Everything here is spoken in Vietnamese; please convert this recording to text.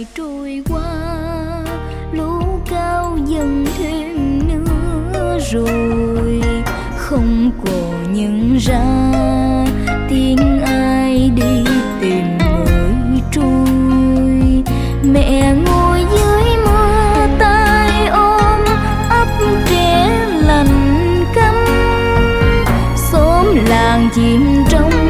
ngày trôi qua, lũ cao dần thêm nữa rồi, không còn nhận ra tiếng ai đi tìm người trôi. Mẹ ngồi dưới mưa tay ôm ấp trẻ lạnh câm, xóm làng chìm trong